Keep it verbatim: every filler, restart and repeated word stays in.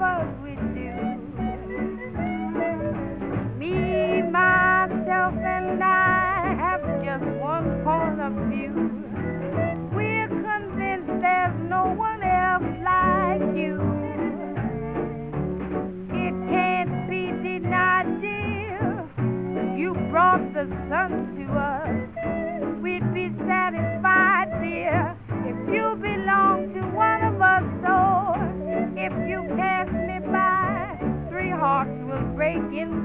us we do. Me, myself, and I have just one point of view. We're convinced there's no one else like you. It can't be denied, dear. You brought the sun to us. We'd be satisfied, dear, if you belong to one of us. So if you pass me by, three hearts will break in